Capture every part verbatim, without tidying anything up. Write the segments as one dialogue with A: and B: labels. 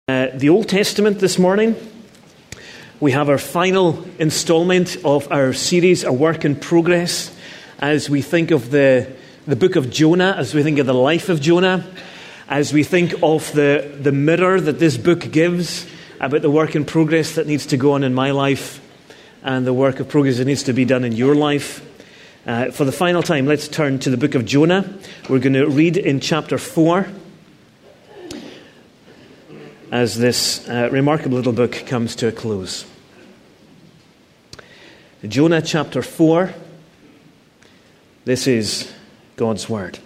A: Uh, the Old Testament this morning. We have our final installment of our series, A Work in Progress, as we think of the, the book of Jonah, as we think of the life of Jonah, as we think of the, the mirror that this book gives about the work in progress that needs to go on in my life and the work of progress that needs to be done in your life. Uh, for the final time, let's turn to the book of Jonah. We're going to read in chapter four. As this uh, remarkable little book comes to a close. Jonah chapter four. This is God's word.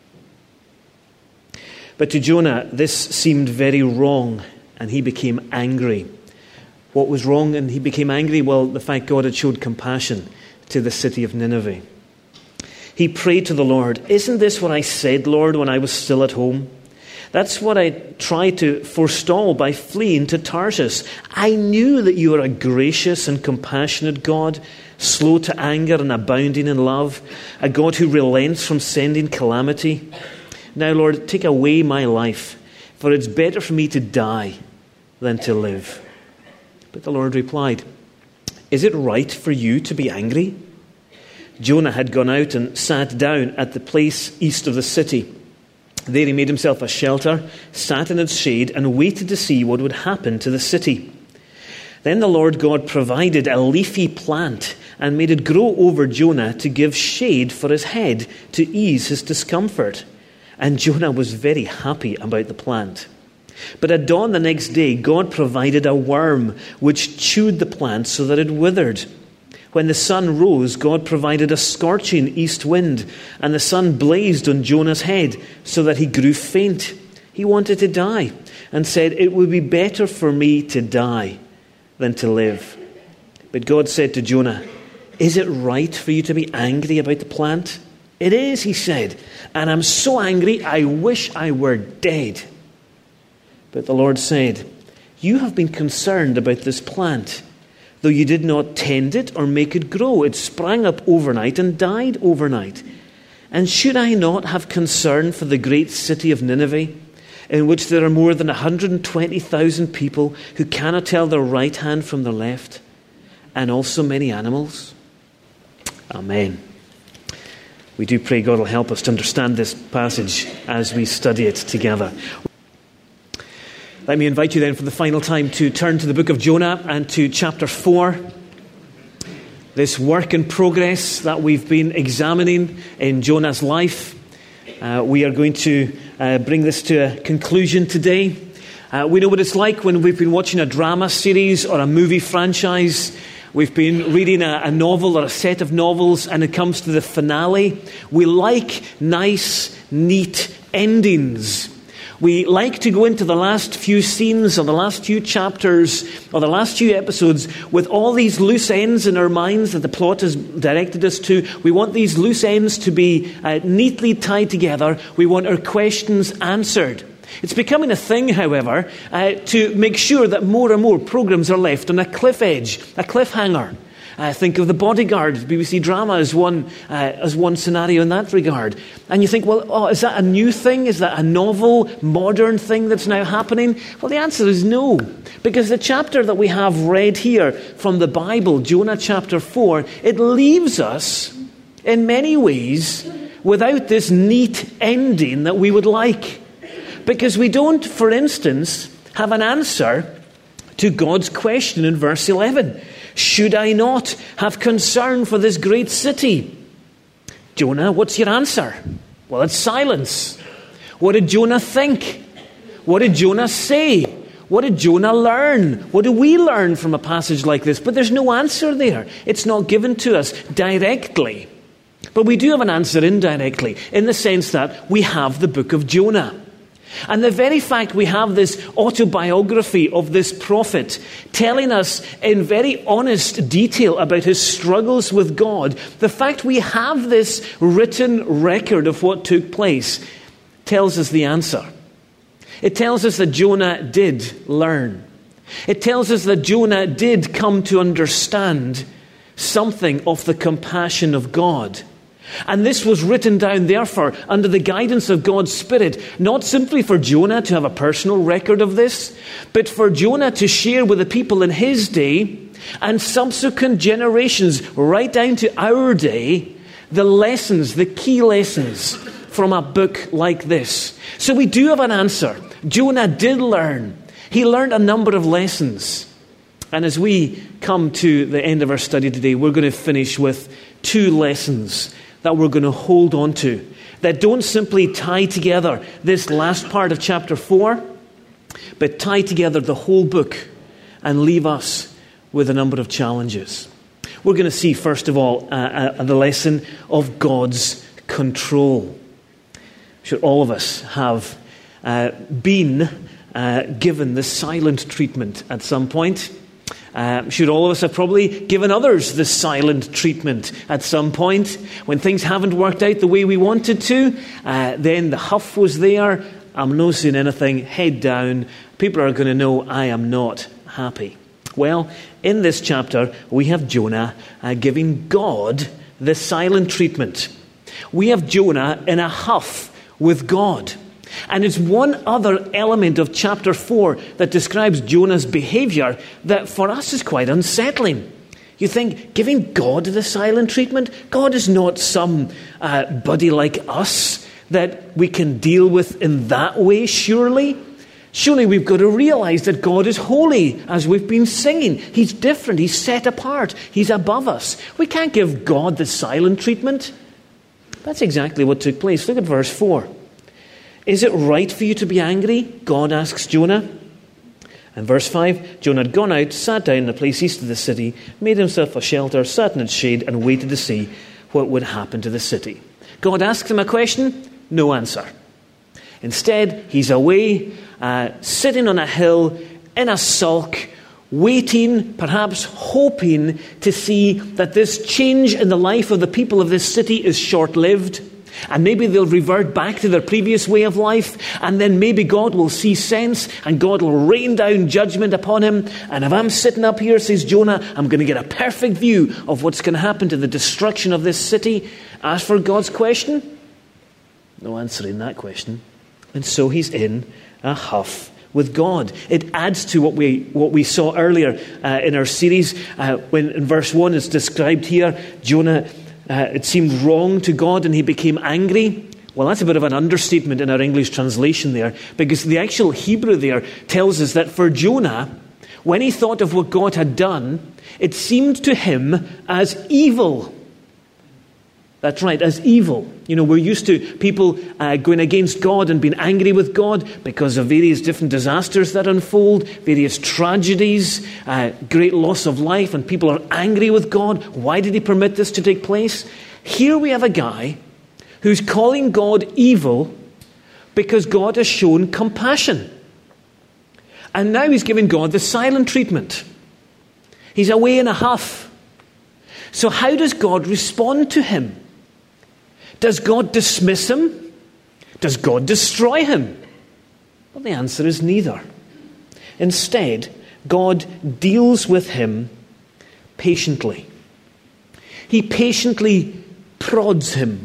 A: But to Jonah, this seemed very wrong, and he became angry. What was wrong and he became angry? Well, the fact God had showed compassion to the city of Nineveh. He prayed to the Lord, "Isn't this what I said, Lord, when I was still at home? That's what I tried to forestall by fleeing to Tarshish. I knew that you are a gracious and compassionate God, slow to anger and abounding in love, a God who relents from sending calamity. Now, Lord, take away my life, for it's better for me to die than to live." But the Lord replied, "Is it right for you to be angry?" Jonah had gone out and sat down at the place east of the city. There he made himself a shelter, sat in its shade, and waited to see what would happen to the city. Then the Lord God provided a leafy plant and made it grow over Jonah to give shade for his head, to ease his discomfort. And Jonah was very happy about the plant. But at dawn the next day, God provided a worm which chewed the plant so that it withered. When the sun rose, God provided a scorching east wind, and the sun blazed on Jonah's head so that he grew faint. He wanted to die and said, "It would be better for me to die than to live." But God said to Jonah, "Is it right for you to be angry about the plant?" "It is," he said, "and I'm so angry I wish I were dead." But the Lord said, "You have been concerned about this plant. Though you did not tend it or make it grow, it sprang up overnight and died overnight. And should I not have concern for the great city of Nineveh, in which there are more than one hundred twenty thousand people who cannot tell their right hand from their left, and also many animals?" Amen. We do pray God will help us to understand this passage as we study it together. Let me invite you then for the final time to turn to the book of Jonah and to chapter four. This work in progress that we've been examining in Jonah's life. Uh, we are going to uh, bring this to a conclusion today. Uh, we know what it's like when we've been watching a drama series or a movie franchise. We've been reading a, a novel or a set of novels, and it comes to the finale. We like nice, neat endings. We like to go into the last few scenes or the last few chapters or the last few episodes with all these loose ends in our minds that the plot has directed us to. We want these loose ends to be uh, neatly tied together. We want our questions answered. It's becoming a thing, however, uh, to make sure that more and more programs are left on a cliff edge, a cliffhanger. Uh, think of The Bodyguard, B B C drama, as one uh, as one scenario in that regard. And you think, well, oh, is that a new thing? Is that a novel, modern thing that's now happening? Well, the answer is no. Because the chapter that we have read here from the Bible, Jonah chapter four, it leaves us, in many ways, without this neat ending that we would like. Because we don't, for instance, have an answer to God's question in verse eleven. Should I not have concern for this great city? Jonah, what's your answer? Well, it's silence. What did Jonah think? What did Jonah say? What did Jonah learn? What do we learn from a passage like this? But there's no answer there. It's not given to us directly. But we do have an answer indirectly, in the sense that we have the book of Jonah. And the very fact we have this autobiography of this prophet telling us in very honest detail about his struggles with God, the fact we have this written record of what took place tells us the answer. It tells us that Jonah did learn. It tells us that Jonah did come to understand something of the compassion of God. And this was written down, therefore, under the guidance of God's Spirit, not simply for Jonah to have a personal record of this, but for Jonah to share with the people in his day and subsequent generations, right down to our day, the lessons, the key lessons from a book like this. So we do have an answer. Jonah did learn. He learned a number of lessons. And as we come to the end of our study today, we're going to finish with two lessons that we're going to hold on to, that don't simply tie together this last part of chapter four, but tie together the whole book and leave us with a number of challenges. We're going to see, first of all, uh, uh, the lesson of God's control. I'm sure all of us have uh, been uh, given the silent treatment at some point. Uh, I'm sure all of us have probably given others the silent treatment at some point. When things haven't worked out the way we wanted to, uh, then the huff was there. I'm not saying anything, head down. People are going to know I am not happy. Well, in this chapter, we have Jonah uh, giving God the silent treatment. We have Jonah in a huff with God. And it's one other element of chapter four that describes Jonah's behavior that for us is quite unsettling. You think, giving God the silent treatment? God is not some uh, buddy like us that we can deal with in that way, surely. Surely we've got to realize that God is holy, as we've been singing. He's different. He's set apart. He's above us. We can't give God the silent treatment. That's exactly what took place. Look at verse four. Is it right for you to be angry? God asks Jonah. And verse five, Jonah had gone out, sat down in a place east of the city, made himself a shelter, sat in its shade, and waited to see what would happen to the city. God asks him a question, no answer. Instead, he's away, uh, sitting on a hill, in a sulk, waiting, perhaps hoping to see that this change in the life of the people of this city is short-lived. And maybe they'll revert back to their previous way of life, and then maybe God will see sense, and God will rain down judgment upon him. And if I'm sitting up here, says Jonah, I'm going to get a perfect view of what's going to happen to the destruction of this city. As for God's question, no answer in that question. And so he's in a huff with God. It adds to what we what we saw earlier uh, in our series, uh, when in verse one it's described here, Jonah, Uh, it seemed wrong to God and he became angry. Well, that's a bit of an understatement in our English translation there, because the actual Hebrew there tells us that for Jonah, when he thought of what God had done, it seemed to him as evil. That's right, as evil. You know, we're used to people uh, going against God and being angry with God because of various different disasters that unfold, various tragedies, uh, great loss of life, and people are angry with God. Why did he permit this to take place? Here we have a guy who's calling God evil because God has shown compassion. And now he's giving God the silent treatment. He's away in a huff. So how does God respond to him? Does God dismiss him? Does God destroy him? Well, the answer is neither. Instead, God deals with him patiently. He patiently prods him.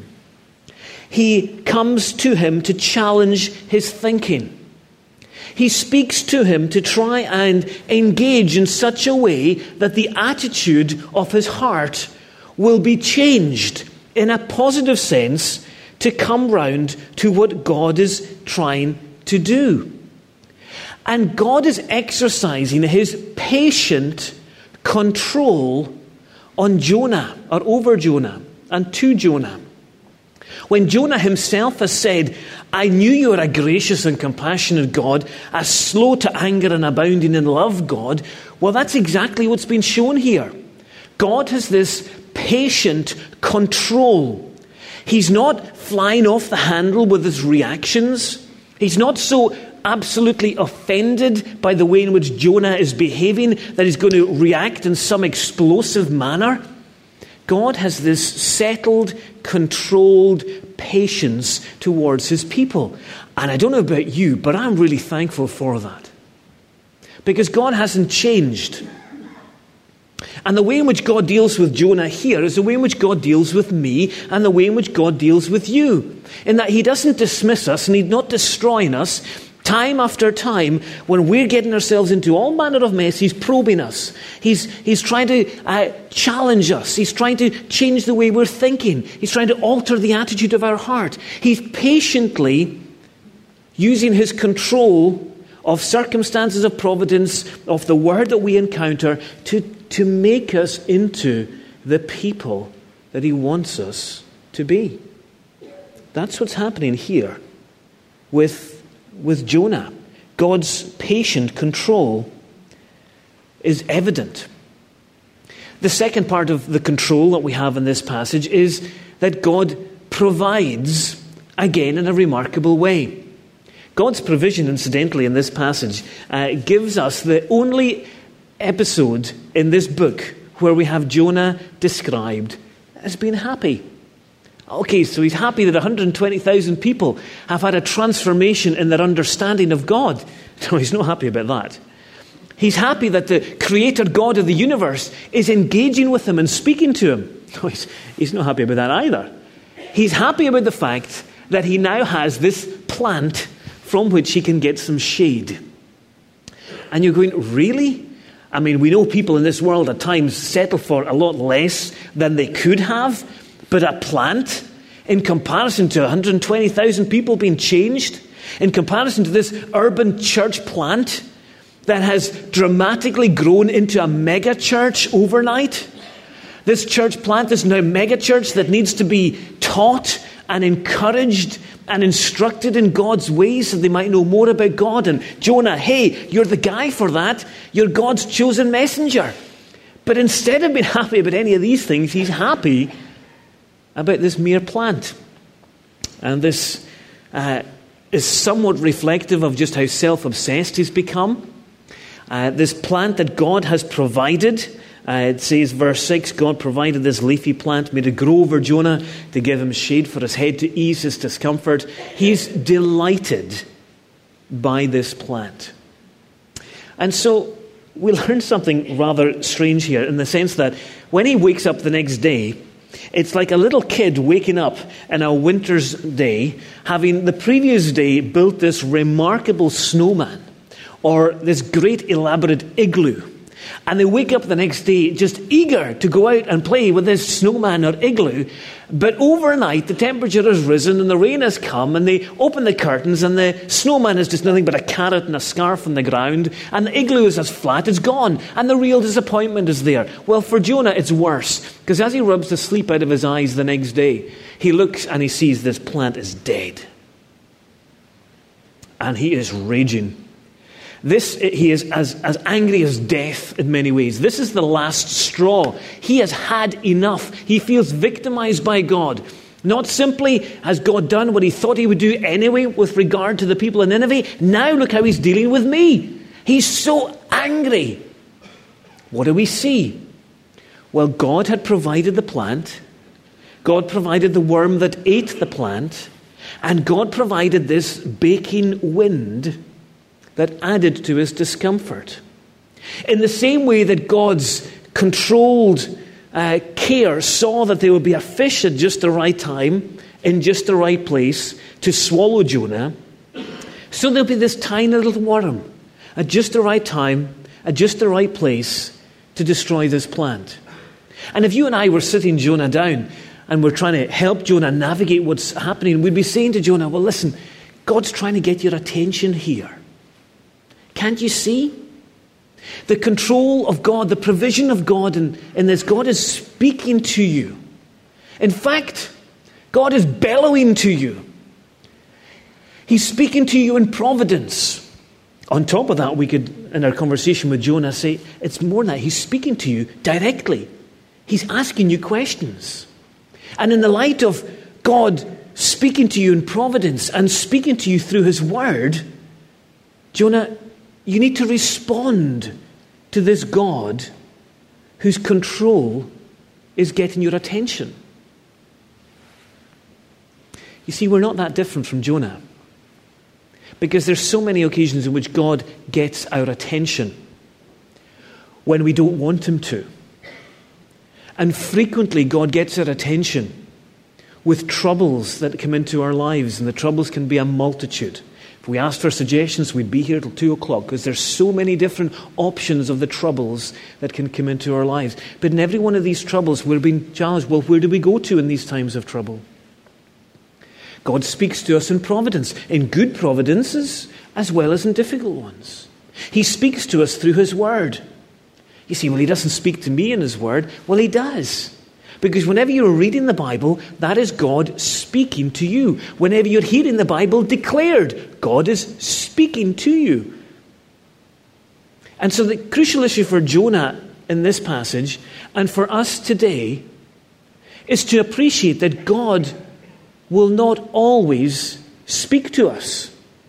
A: He comes to him to challenge his thinking. He speaks to him to try and engage in such a way that the attitude of his heart will be changed in a positive sense to come round to what God is trying to do. And God is exercising his patient control on Jonah, or over Jonah, and to Jonah. When Jonah himself has said, I knew you were a gracious and compassionate God, a slow to anger and abounding in love God, well, that's exactly what's been shown here. God has this patient control. He's not flying off the handle with his reactions. He's not so absolutely offended by the way in which Jonah is behaving that he's going to react in some explosive manner. God has this settled, controlled patience towards his people. And I don't know about you, but I'm really thankful for that. Because God hasn't changed. And the way in which God deals with Jonah here is the way in which God deals with me and the way in which God deals with you. In that he doesn't dismiss us and he's not destroying us. Time after time, when we're getting ourselves into all manner of mess, he's probing us. He's, he's trying to uh, challenge us. He's trying to change the way we're thinking. He's trying to alter the attitude of our heart. He's patiently using his control of circumstances of providence, of the word that we encounter, to, to make us into the people that he wants us to be. That's what's happening here with, with Jonah. God's patient control is evident. The second part of the control that we have in this passage is that God provides, again, in a remarkable way. God's provision, incidentally, in this passage uh, gives us the only episode in this book where we have Jonah described as being happy. Okay, so he's happy that one hundred twenty thousand people have had a transformation in their understanding of God. No, he's not happy about that. He's happy that the creator God of the universe is engaging with him and speaking to him. No, he's, he's not happy about that either. He's happy about the fact that he now has this plant from which he can get some shade. And you're going, really? I mean, we know people in this world at times settle for a lot less than they could have, but a plant, in comparison to one hundred twenty thousand people being changed, in comparison to this urban church plant that has dramatically grown into a mega church overnight, this church plant is now a mega church that needs to be taught and encouraged and instructed in God's ways so they might know more about God. And Jonah, hey, you're the guy for that. You're God's chosen messenger. But instead of being happy about any of these things, he's happy about this mere plant. And this uh, is somewhat reflective of just how self-obsessed he's become. Uh, this plant that God has provided, Uh, it says, verse six, God provided this leafy plant, made it grow over Jonah to give him shade for his head, to ease his discomfort. He's delighted by this plant. And so we learn something rather strange here in the sense that when he wakes up the next day, it's like a little kid waking up on a winter's day, having the previous day built this remarkable snowman or this great elaborate igloo. And they wake up the next day just eager to go out and play with this snowman or igloo. But overnight, the temperature has risen and the rain has come, and they open the curtains and the snowman is just nothing but a carrot and a scarf on the ground, and the igloo is as flat as gone, and the real disappointment is there. Well, for Jonah, it's worse, because as he rubs the sleep out of his eyes the next day, he looks and he sees this plant is dead. And he is raging. This, he is as, as angry as death in many ways. This is the last straw. He has had enough. He feels victimized by God. Not simply has God done what he thought he would do anyway with regard to the people in Nineveh. Now look how he's dealing with me. He's so angry. What do we see? Well, God had provided the plant. God provided the worm that ate the plant. And God provided this baking wind that added to his discomfort. In the same way that God's controlled uh, care saw that there would be a fish at just the right time, in just the right place, to swallow Jonah, so there'll be this tiny little worm at just the right time, at just the right place, to destroy this plant. And if you and I were sitting Jonah down, and we're trying to help Jonah navigate what's happening, we'd be saying to Jonah, well, listen, God's trying to get your attention here. Can't you see? The control of God, the provision of God in, in this. God is speaking to you. In fact, God is bellowing to you. He's speaking to you in providence. On top of that, we could, in our conversation with Jonah, say, it's more than that. He's speaking to you directly. He's asking you questions. And in the light of God speaking to you in providence and speaking to you through his word, Jonah, you need to respond to this God whose control is getting your attention. You see, we're not that different from Jonah, because there's so many occasions in which God gets our attention when we don't want him to. And frequently God gets our attention with troubles that come into our lives, and the troubles can be a multitude. If we asked for suggestions, we'd be here till two o'clock because there's so many different options of the troubles that can come into our lives. But in every one of these troubles, we're being challenged, well, where do we go to in these times of trouble? God speaks to us in providence, in good providences as well as in difficult ones. He speaks to us through His Word. You see, well, He doesn't speak to me in His Word. Well, He does. Because whenever you're reading the Bible, that is God speaking to you. Whenever you're hearing the Bible declared, God is speaking to you. And so the crucial issue for Jonah in this passage, and for us today, is to appreciate that God will not always speak to us.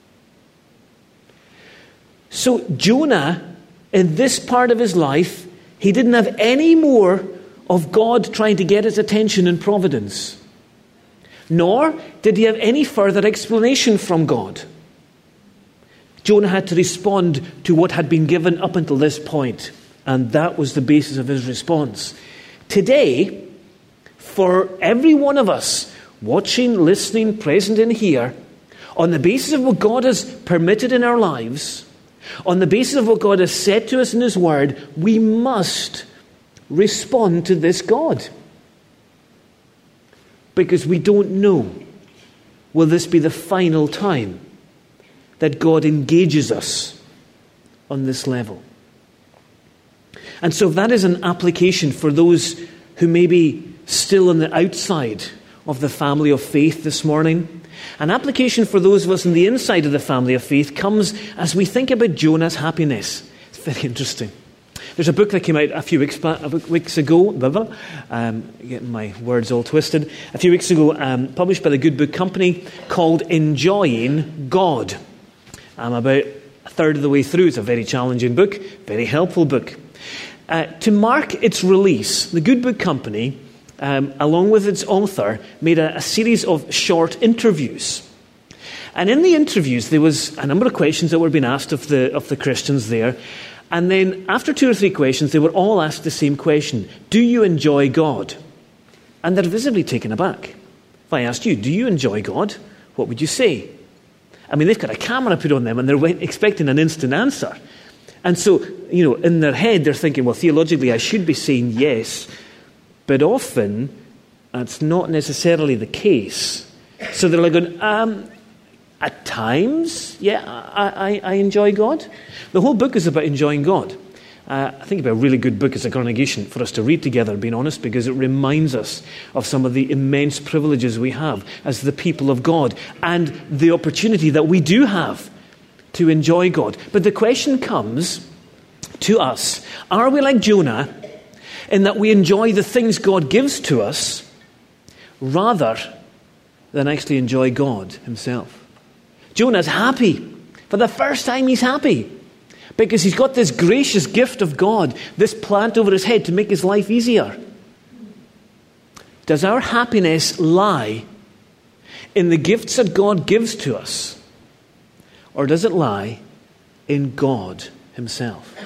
A: So Jonah, in this part of his life, he didn't have any more of God trying to get his attention in providence. Nor did he have any further explanation from God. Jonah had to respond to what had been given up until this point, and that was the basis of his response. Today, for every one of us, watching, listening, present in here, on the basis of what God has permitted in our lives, on the basis of what God has said to us in His Word, we must respond to this God. Because we don't know, will this be the final time that God engages us on this level? And so if that is an application for those who may be still on the outside of the family of faith this morning, an application for those of us on the inside of the family of faith comes as we think about Jonah's happiness. It's very interesting. There's a book that came out a few weeks, weeks ago, blah, blah, um, getting my words all twisted, a few weeks ago, um, published by the Good Book Company, called Enjoying God. I'm about a third of the way through. It's a very challenging book, very helpful book. Uh, to mark its release, the Good Book Company, um, along with its author, made a, a series of short interviews. And in the interviews, there was a number of questions that were being asked of the of the Christians there. And then after two or three questions, they were all asked the same question. Do you enjoy God? And they're visibly taken aback. If I asked you, do you enjoy God? What would you say? I mean, they've got a camera put on them and they're expecting an instant answer. And so, you know, in their head, they're thinking, well, theologically, I should be saying yes. But often, that's not necessarily the case. So they're like going, um... At times, yeah, I, I, I enjoy God. The whole book is about enjoying God. Uh, I think it'd be a really good book as a congregation for us to read together, being honest, because it reminds us of some of the immense privileges we have as the people of God and the opportunity that we do have to enjoy God. But the question comes to us, are we like Jonah in that we enjoy the things God gives to us rather than actually enjoy God Himself? Jonah's happy. For the first time he's happy. Because he's got this gracious gift of God, this plant over his head to make his life easier. Does our happiness lie in the gifts that God gives to us? Or does it lie in God Himself?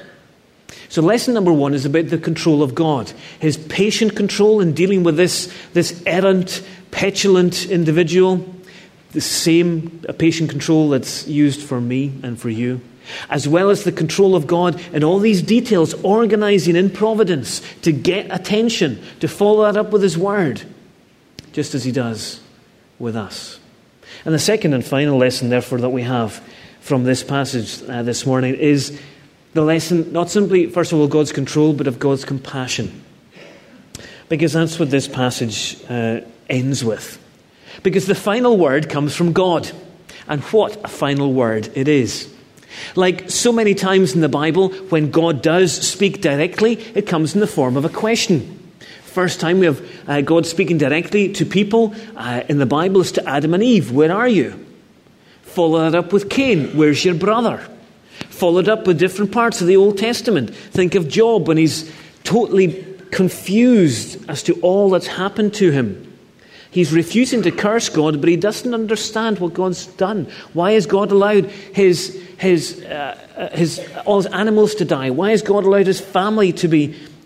A: So lesson number one is about the control of God. His patient control in dealing with this, this errant, petulant individual. The same patient control that's used for me and for you, as well as the control of God in all these details, organizing in providence to get attention, to follow that up with His Word, just as He does with us. And the second and final lesson, therefore, that we have from this passage uh, this morning is the lesson, not simply, first of all, God's control, but of God's compassion. Because that's what this passage uh, ends with. Because the final word comes from God. And what a final word it is. Like so many times in the Bible, when God does speak directly, it comes in the form of a question. First time we have uh, God speaking directly to people uh, in the Bible is to Adam and Eve. Where are you? Follow that up with Cain. Where's your brother? Followed up with different parts of the Old Testament. Think of Job when he's totally confused as to all that's happened to him. He's refusing to curse God, but he doesn't understand what God's done. Why has God allowed his his uh, his all his animals to die? Why has God allowed his family to be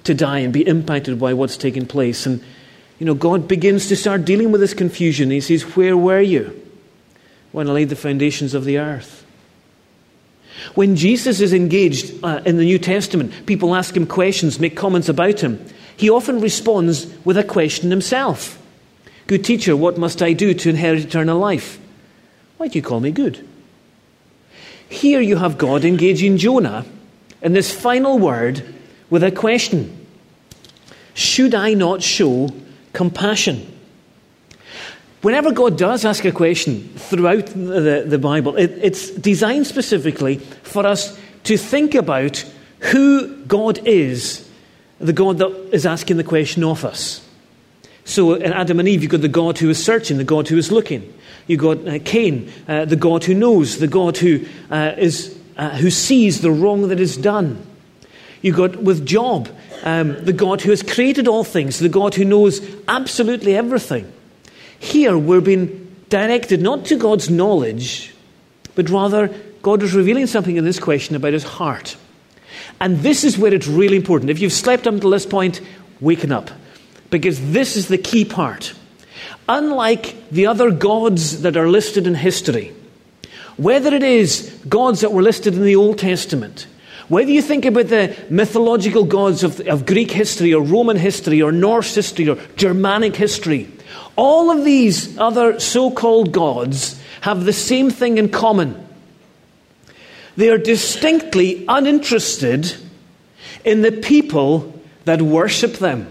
A: to die and be impacted by what's taking place. And, you know, God begins to start dealing with this confusion. He says, where were you when I laid the foundations of the earth? When Jesus is engaged uh, in the New Testament, people ask him questions, make comments about him. He often responds with a question himself. Good teacher, what must I do to inherit eternal life? Why do you call me good? Here you have God engaging Jonah in this final word with a question. Should I not show compassion? Whenever God does ask a question throughout the, the Bible, it, it's designed specifically for us to think about who God is, the God that is asking the question of us. So in Adam and Eve, you've got the God who is searching, the God who is looking. You've got uh, Cain, uh, the God who knows, the God who uh, is uh, who sees the wrong that is done. You've got with Job, um, the God who has created all things, the God who knows absolutely everything. Here we're being directed not to God's knowledge, but rather God is revealing something in this question about his heart. And this is where it's really important. If you've slept up until this point, waken up. Because this is the key part. Unlike the other gods that are listed in history, whether it is gods that were listed in the Old Testament, whether you think about the mythological gods of, of Greek history or Roman history or Norse history or Germanic history, all of these other so-called gods have the same thing in common. They are distinctly uninterested in the people that worship them.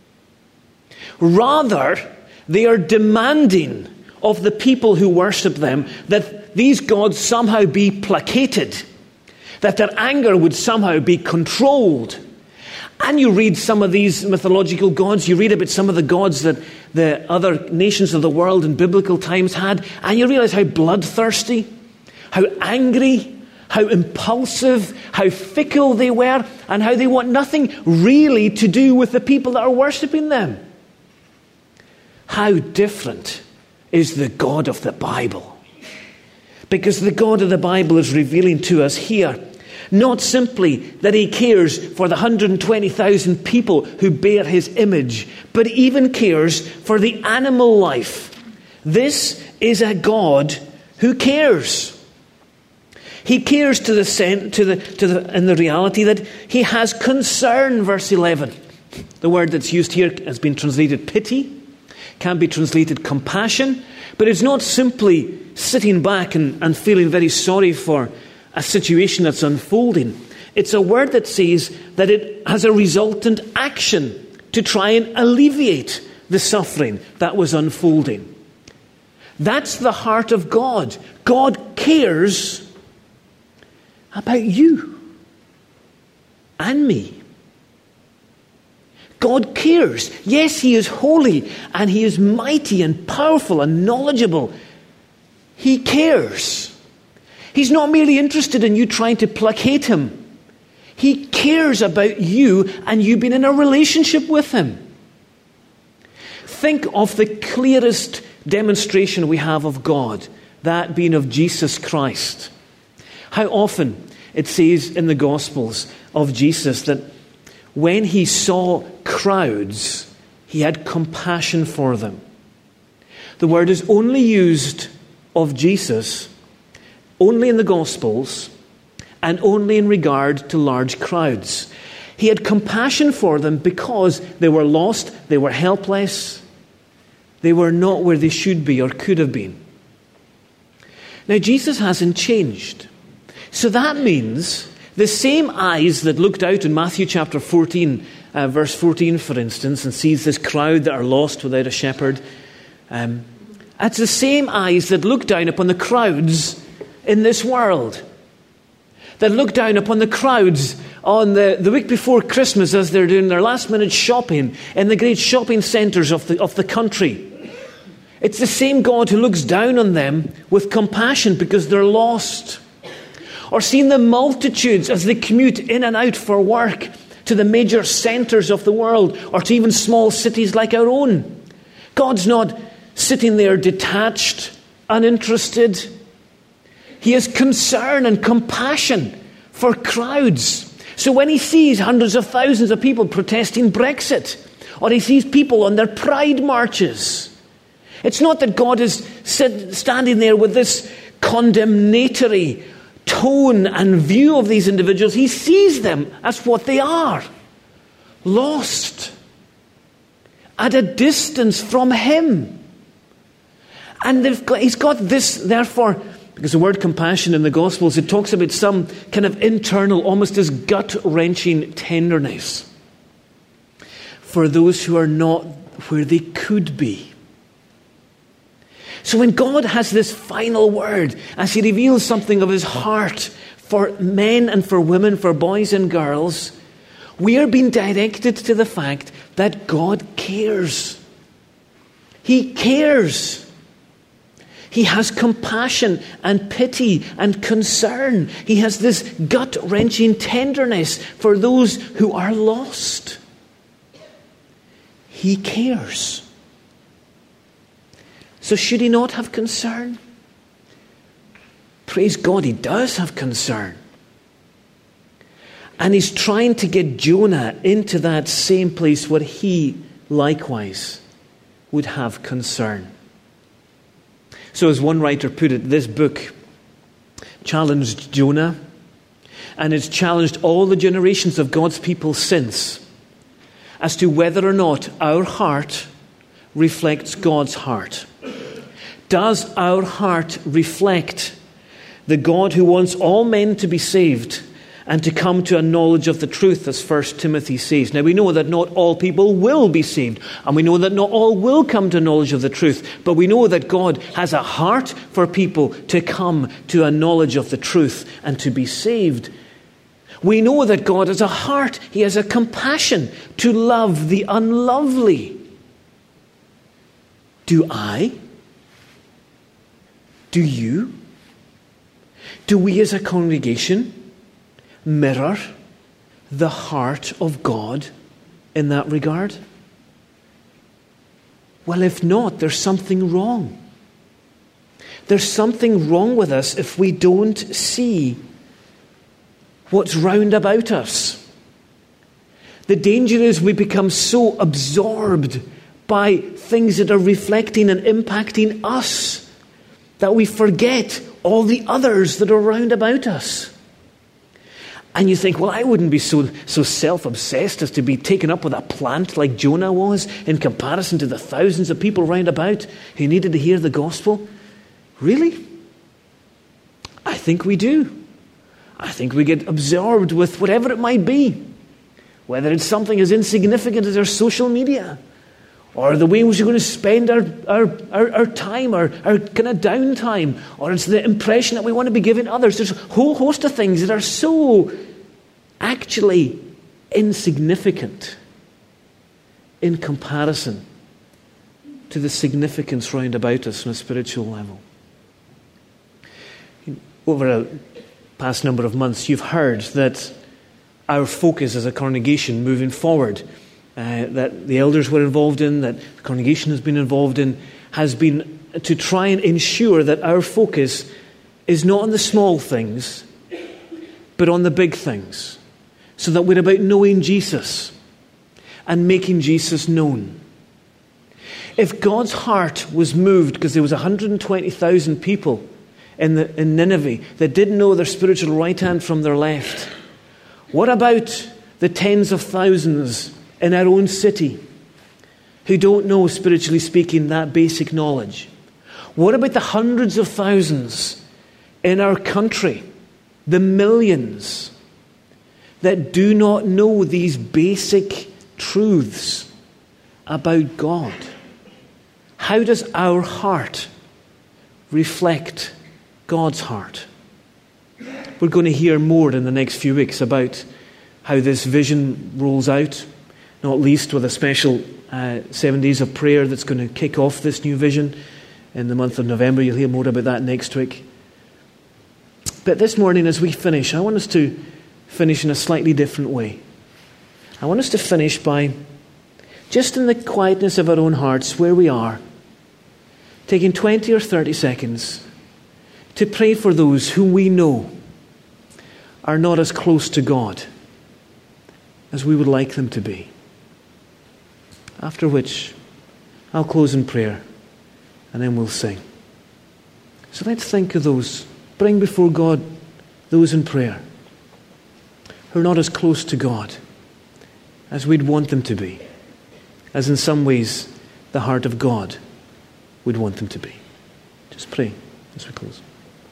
A: Rather, they are demanding of the people who worship them that these gods somehow be placated, that their anger would somehow be controlled. And you read some of these mythological gods, you read about some of the gods that the other nations of the world in biblical times had, and you realize how bloodthirsty, how angry, how impulsive, how fickle they were, and how they want nothing really to do with the people that are worshipping them. How different is the God of the Bible? Because the God of the Bible is revealing to us here not simply that he cares for the one hundred twenty thousand people who bear his image, but even cares for the animal life. This is a God who cares. He cares to the to the to the in the reality that he has concern. Verse eleven, the word that's used here has been translated pity, can be translated compassion, but it's not simply sitting back and, and feeling very sorry for a situation that's unfolding. It's a word that says that it has a resultant action to try and alleviate the suffering that was unfolding. That's the heart of God. God cares about you and me. God cares. Yes, he is holy and he is mighty and powerful and knowledgeable. He cares. He's not merely interested in you trying to placate him. He cares about you and you being in a relationship with him. Think of the clearest demonstration we have of God, that being of Jesus Christ. How often it says in the Gospels of Jesus that when he saw crowds, he had compassion for them. The word is only used of Jesus only in the Gospels and only in regard to large crowds. He had compassion for them because they were lost, they were helpless, they were not where they should be or could have been. Now, Jesus hasn't changed. So that means the same eyes that looked out in Matthew chapter fourteen, uh, verse fourteen, for instance, and sees this crowd that are lost without a shepherd, um, it's the same eyes that look down upon the crowds in this world, that look down upon the crowds on the, the week before Christmas as they're doing their last minute shopping in the great shopping centres of the, of the country. It's the same God who looks down on them with compassion because they're lost. Or seeing the multitudes as they commute in and out for work to the major centres of the world or to even small cities like our own. God's not sitting there detached, uninterested. He has concern and compassion for crowds. So when he sees hundreds of thousands of people protesting Brexit, or he sees people on their pride marches, it's not that God is sit, standing there with this condemnatory tone and view of these individuals. He sees them as what they are. Lost. At a distance from him. And they've got, he's got this, therefore, because the word compassion in the Gospels, it talks about some kind of internal, almost this gut-wrenching tenderness for those who are not where they could be. So when God has this final word, as he reveals something of his heart for men and for women, for boys and girls, we are being directed to the fact that God cares. He cares. He has compassion and pity and concern. He has this gut-wrenching tenderness for those who are lost. He cares. So should he not have concern? Praise God, he does have concern. And he's trying to get Jonah into that same place where he likewise would have concern. So as one writer put it, this book challenged Jonah, and it's challenged all the generations of God's people since as to whether or not our heart reflects God's heart. Does our heart reflect the God who wants all men to be saved and to come to a knowledge of the truth, as First Timothy says? Now we know that not all people will be saved, and we know that not all will come to knowledge of the truth, but we know that God has a heart for people to come to a knowledge of the truth and to be saved. We know that God has a heart, he has a compassion to love the unlovely. Do I? Do you? Do we as a congregation mirror the heart of God in that regard? Well, if not, there's something wrong. There's something wrong with us if we don't see what's round about us. The danger is we become so absorbed by things that are reflecting and impacting us that we forget all the others that are round about us. And you think, well, I wouldn't be so, so self-obsessed as to be taken up with a plant like Jonah was in comparison to the thousands of people round about who needed to hear the gospel. Really? I think we do. I think we get absorbed with whatever it might be. Whether it's something as insignificant as our social media, or the way in which we're going to spend our, our, our, our time, our, our kind of downtime, or it's the impression that we want to be giving others. There's a whole host of things that are so actually insignificant in comparison to the significance round about us on a spiritual level. Over a past number of months, you've heard that our focus as a congregation moving forward, Uh, that the elders were involved in, that the congregation has been involved in, has been to try and ensure that our focus is not on the small things, but on the big things. So that we're about knowing Jesus and making Jesus known. If God's heart was moved because there was one hundred twenty thousand people in, the, in Nineveh that didn't know their spiritual right hand from their left, what about the tens of thousands in our own city who don't know, spiritually speaking, that basic knowledge? What about the hundreds of thousands in our country, the millions that do not know these basic truths about God? How does our heart reflect God's heart? We're going to hear more in the next few weeks about how this vision rolls out, not least with a special uh, seven days of prayer that's going to kick off this new vision in the month of November. You'll hear more about that next week. But this morning as we finish, I want us to finish in a slightly different way. I want us to finish by, just in the quietness of our own hearts where we are, taking twenty or thirty seconds to pray for those whom we know are not as close to God as we would like them to be. After which, I'll close in prayer, and then we'll sing. So let's think of those, bring before God those in prayer who are not as close to God as we'd want them to be, as in some ways the heart of God would want them to be. Just pray as we close.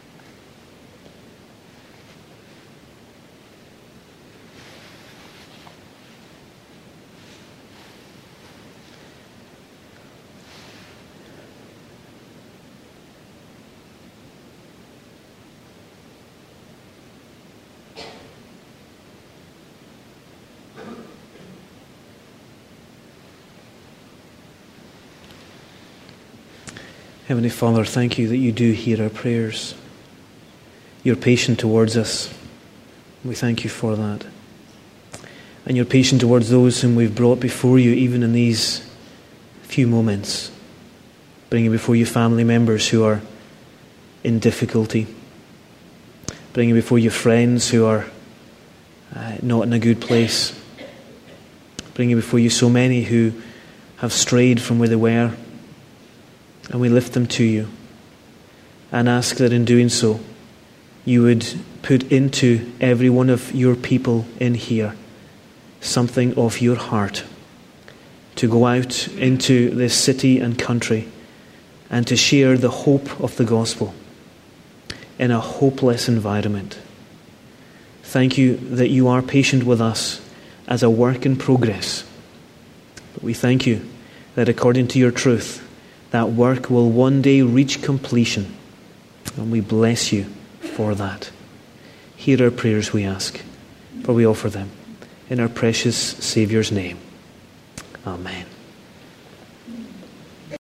A: Heavenly Father, thank you that you do hear our prayers. You're patient towards us. We thank you for that. And you're patient towards those whom we've brought before you, even in these few moments. Bringing before you family members who are in difficulty. Bringing before you friends who are uh, not in a good place. Bringing before you so many who have strayed from where they were. And we lift them to you and ask that in doing so, you would put into every one of your people in here something of your heart to go out into this city and country and to share the hope of the gospel in a hopeless environment. Thank you that you are patient with us as a work in progress. But we thank you that according to your truth, that work will one day reach completion. And we bless you for that. Hear our prayers, we ask, for we offer them in our precious Saviour's name. Amen.